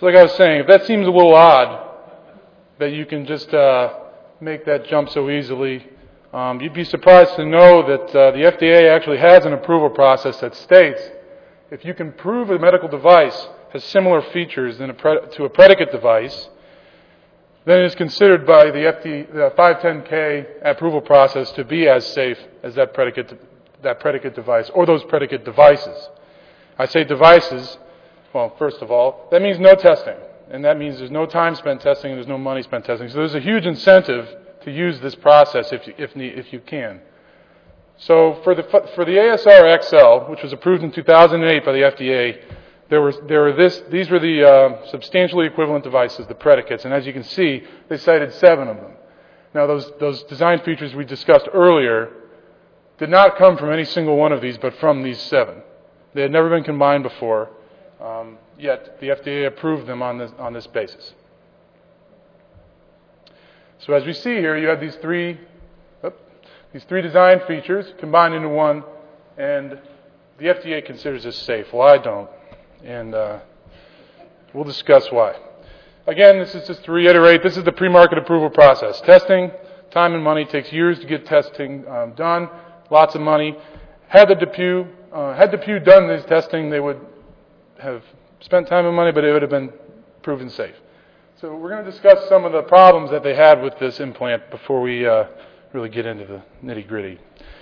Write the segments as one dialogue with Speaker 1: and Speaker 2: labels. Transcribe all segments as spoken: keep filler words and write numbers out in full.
Speaker 1: So like I was saying, if that seems a little odd, that you can just uh, make that jump so easily, um, you'd be surprised to know that uh, the F D A actually has an approval process that states if you can prove a medical device has similar features than a pre- to a predicate device, then it is considered by the F D A, the five ten K approval process to be as safe as that predicate, that predicate device or those predicate devices. I say devices, well, first of all, that means no testing. And that means there's no time spent testing and there's no money spent testing. So there's a huge incentive to use this process if you, if, if you can. So for the, for the A S R X L, which was approved in two thousand eight by the F D A, there were, there were this, these were the uh, substantially equivalent devices, the predicates. And as you can see, they cited seven of them. Now those, those design features we discussed earlier did not come from any single one of these, but from these seven. They had never been combined before, um, yet the F D A approved them on this, on this basis. So as we see here, you have these three, oops, these three design features combined into one, and the F D A considers this safe. Well, I don't, and uh, we'll discuss why. Again, this is just to reiterate, this is the pre-market approval process. Testing, time and money, takes years to get testing um, done, lots of money. Had the DePuy, uh, had DePuy done this testing, they would have spent time and money, but it would have been proven safe. So we're going to discuss some of the problems that they had with this implant before we uh, really get into the nitty-gritty.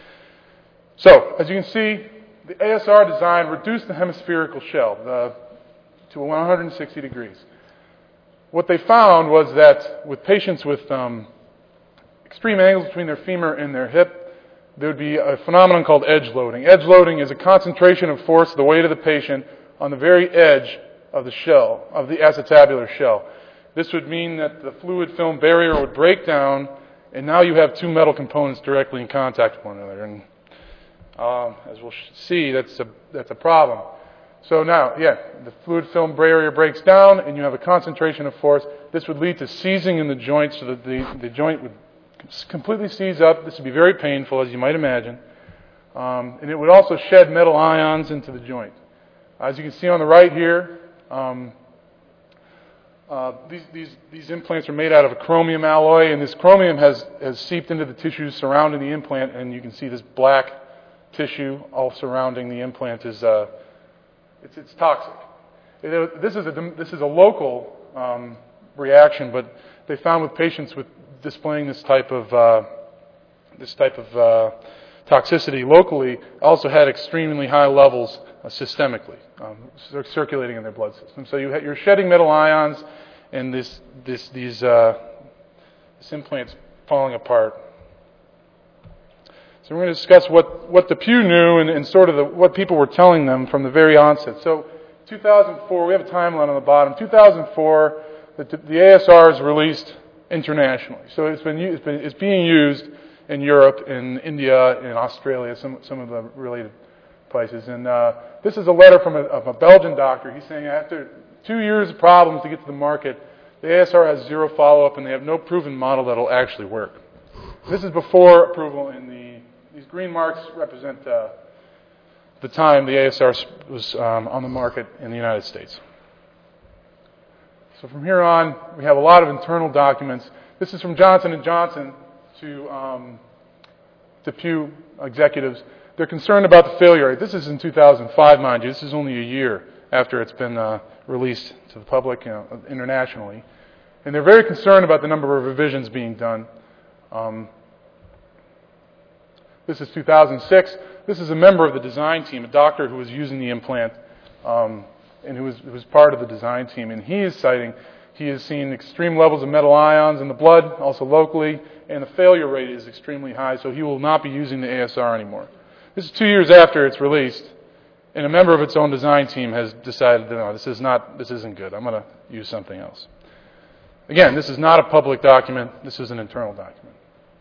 Speaker 1: So, as you can see, the A S R design reduced the hemispherical shell the, to one hundred sixty degrees. What they found was that with patients with um, extreme angles between their femur and their hip, there would be a phenomenon called edge loading. Edge loading is a concentration of force, the weight of the patient, on the very edge of the shell, of the acetabular shell. This would mean that the fluid film barrier would break down, and now you have two metal components directly in contact with one another. And um, as we'll see, that's a, that's a problem. So now, yeah, the fluid film barrier breaks down, and you have a concentration of force. This would lead to seizing in the joint, so that the, the joint would completely seize up. This would be very painful, as you might imagine. Um, and it would also shed metal ions into the joint. As you can see on the right here, um, uh, these, these, these implants are made out of a chromium alloy, and this chromium has, has seeped into the tissues surrounding the implant, and you can see this black tissue all surrounding the implant is uh, it's, it's toxic. It, this, is a, this is a local um, reaction, but they found with patients with displaying this type of uh, this type of uh, toxicity locally also had extremely high levels uh, systemically, um, circulating in their blood system. So you ha- you're shedding metal ions, and this this these uh, this implant's falling apart. So we're going to discuss what what DePuy knew and, and sort of the, what people were telling them from the very onset. So two thousand four, we have a timeline on the bottom. two thousand four, the, the A S R is released internationally. So it's been, it's been it's being used in Europe, in India, in Australia, some some of the related places. And uh, this is a letter from a, of a Belgian doctor. He's saying after two years of problems to get to the market, the A S R has zero follow-up, and they have no proven model that will actually work. This is before approval. In the these green marks represent uh, the time the A S R was um, on the market in the United States. So from here on, we have a lot of internal documents. This is from Johnson and Johnson to um, DePuy executives. They're concerned about the failure rate. This is in two thousand five, mind you. This is only a year after it's been uh, released to the public, you know, internationally. And they're very concerned about the number of revisions being done. Um, this is two thousand six. This is a member of the design team, a doctor who was using the implant, um, and who was, who was part of the design team. And he is citing, he has seen extreme levels of metal ions in the blood, also locally, and the failure rate is extremely high, so he will not be using the A S R anymore. This is two years after it's released, and a member of its own design team has decided, no, this is not, this isn't good. I'm going to use something else. Again, this is not a public document. This is an internal document.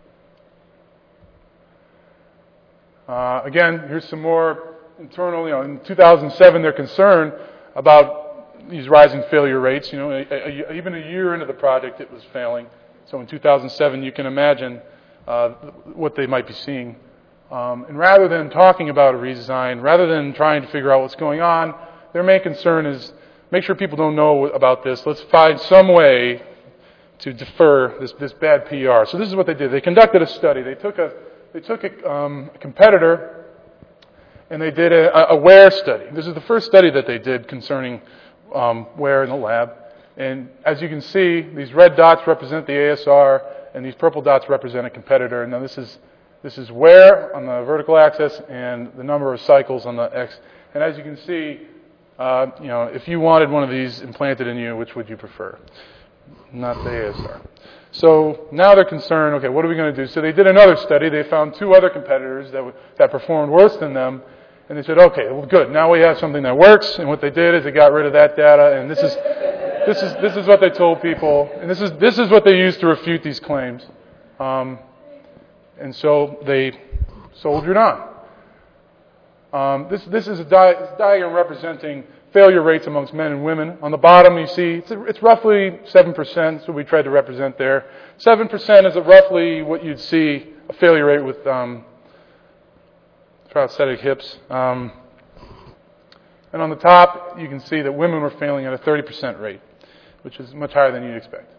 Speaker 1: Uh, again, here's some more internal. You know, in two thousand seven, they're concerned about these rising failure rates. You know, a, a, even a year into the project, it was failing. So in two thousand seven, you can imagine uh, what they might be seeing. Um, and rather than talking about a redesign, rather than trying to figure out what's going on, their main concern is, make sure people don't know about this. Let's find some way to defer this, this bad P R. So this is what they did. They conducted a study. They took a, they took a, um, a competitor and they did a, a wear study. This is the first study that they did concerning um, wear in the lab. And as you can see, these red dots represent the A S R and these purple dots represent a competitor. And now this is, this is wear on the vertical axis and the number of cycles on the X. And as you can see, uh, you know, if you wanted one of these implanted in you, which would you prefer? Not the A S R. So now they're concerned, okay, what are we going to do? So they did another study. They found two other competitors that, w- that performed worse than them. And they said, okay, well, good. Now we have something that works. And what they did is they got rid of that data. And this is this is this is what they told people. And this is this is what they used to refute these claims. Um, and so they soldiered on. Um, this this is a di- diagram representing failure rates amongst men and women. On the bottom, you see it's, a, it's roughly seven percent. So we tried to represent there. seven percent is a roughly what you'd see a failure rate with um, prosthetic hips. Um, and on the top, you can see that women were failing at a thirty percent rate, which is much higher than you'd expect.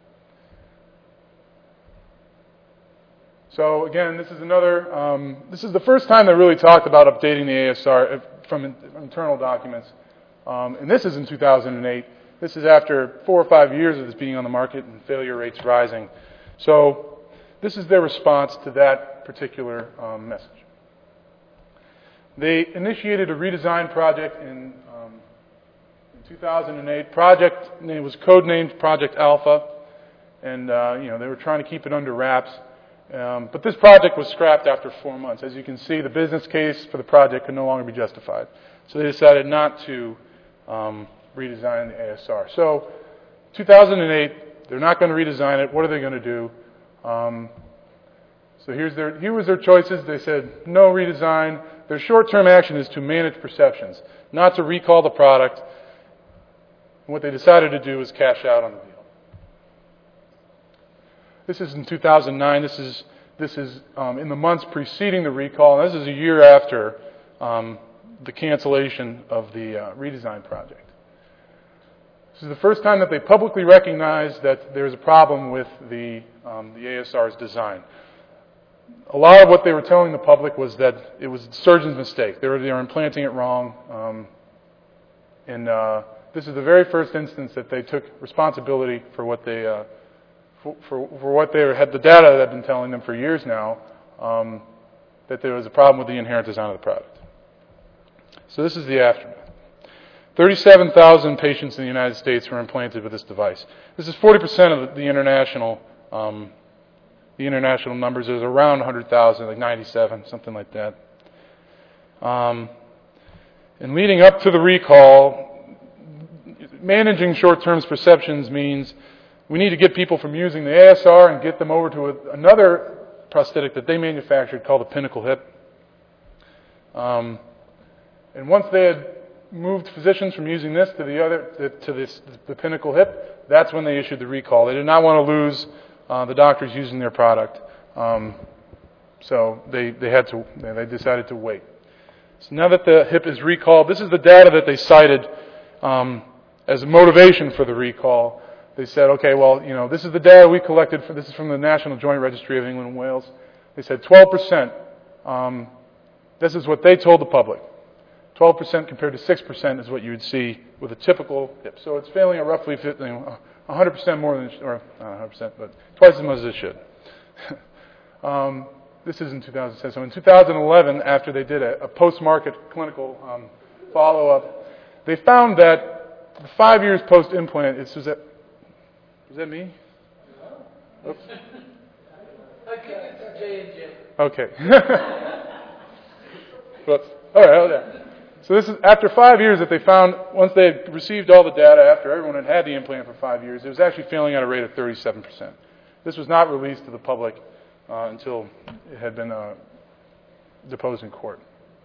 Speaker 1: So again, this is another, um, this is the first time they really talked about updating the A S R from in, internal documents. Um, and this is in two thousand eight. This is after four or five years of this being on the market and failure rates rising. So this is their response to that particular um, message. They initiated a redesign project in, um, in two thousand eight. Project, it was codenamed Project Alpha, and uh, you know they were trying to keep it under wraps. Um, but this project was scrapped after four months. As you can see, the business case for the project could no longer be justified. So they decided not to um, redesign the A S R. So two thousand eight, they're not going to redesign it. What are they going to do? Um, so here's their, here was their choices. They said no redesign. Their short-term action is to manage perceptions, not to recall the product. And what they decided to do is cash out on the deal. This is in two thousand nine. This is this is um, in the months preceding the recall. And this is a year after um, the cancellation of the uh, redesign project. This is the first time that they publicly recognized that there's a problem with the um, the A S R's design. A lot of what they were telling the public was that it was the surgeon's mistake. They were they were implanting it wrong. Um, and uh, this is the very first instance that they took responsibility for what they. Uh, For, for, for what they had, the data that had been telling them for years now, um, that there was a problem with the inherent design of the product. So this is the aftermath. thirty-seven thousand patients in the United States were implanted with this device. This is forty percent of the, the international um, the international numbers. There's around one hundred thousand, like ninety-seven, something like that. Um, and leading up to the recall, managing short-term perceptions means we need to get people from using the A S R and get them over to a, another prosthetic that they manufactured called the Pinnacle Hip. Um, and once they had moved physicians from using this to the other to, to this the Pinnacle Hip, that's when they issued the recall. They did not want to lose uh, the doctors using their product, um, so they they had to they decided to wait. So now that the hip is recalled, this is the data that they cited um, as a motivation for the recall. They said, okay, well, you know, this is the data we collected. For, this is from the National Joint Registry of England and Wales. They said twelve percent. Um, this is what they told the public. twelve percent compared to six percent is what you would see with a typical hip. So it's failing at roughly you know, one hundred percent more than, or not one hundred percent, but twice as much as it should. um, this is in two thousand seven. So in two thousand eleven, after they did a, a post-market clinical um, follow-up, they found that five years post-implant, it's was that. Is that me? No. Oops.
Speaker 2: I think it's J and J.
Speaker 1: Okay. Whoops. All right, hold on. So this is after five years that they found, once they had received all the data, after everyone had had the implant for five years, it was actually failing at a rate of thirty-seven percent. This was not released to the public uh, until it had been uh, deposed in court.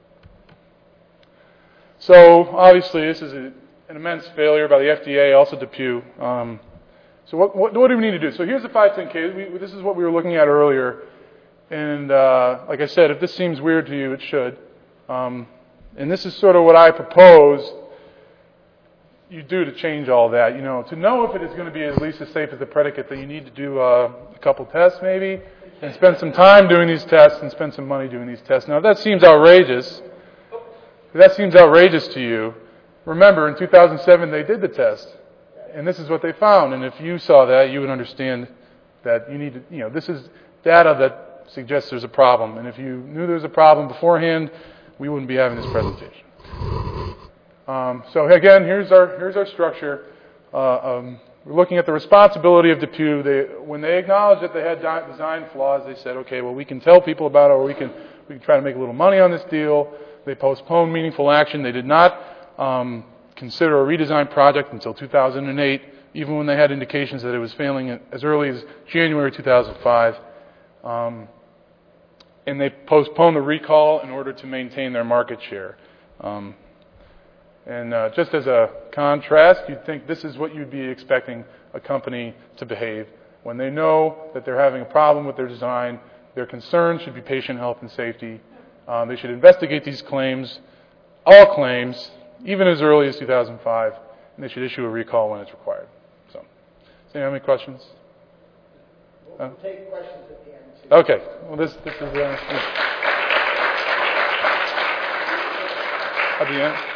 Speaker 1: So obviously this is a, an immense failure by the F D A, also DePuy. Um, So what, what, what do we need to do? So here's the five ten K. We, this is what we were looking at earlier. And uh, like I said, if this seems weird to you, it should. Um, and this is sort of what I propose. you do to change all that. You know, to know if it is going to be at least as safe as the predicate, that you need to do uh, a couple tests maybe, and spend some time doing these tests and spend some money doing these tests. Now, if that seems outrageous, if that seems outrageous to you, remember in two thousand seven they did the test, and this is what they found. And if you saw that, you would understand that you need to, you know, this is data that suggests there's a problem. And if you knew there was a problem beforehand, we wouldn't be having this presentation. Um, so again, here's our here's our structure. Uh, um, we're looking at the responsibility of Depew. They, when they acknowledged that they had design flaws, they said, "Okay, well, we can tell people about it, or we can we can try to make a little money on this deal." They postponed meaningful action. They did not um, consider a redesign project until two thousand eight, even when they had indications that it was failing as early as January two thousand five. Um, and they postponed the recall in order to maintain their market share. Um, And uh, just as a contrast, you'd think this is what you'd be expecting a company to behave. When they know that they're having a problem with their design, their concern should be patient health and safety. Um, they should investigate these claims, all claims, even as early as two thousand five, and they should issue a recall when it's required. So, does anyone have any questions?
Speaker 3: We'll uh, take questions at the end, too.
Speaker 1: Okay. Well, this, this is... Uh, at the end.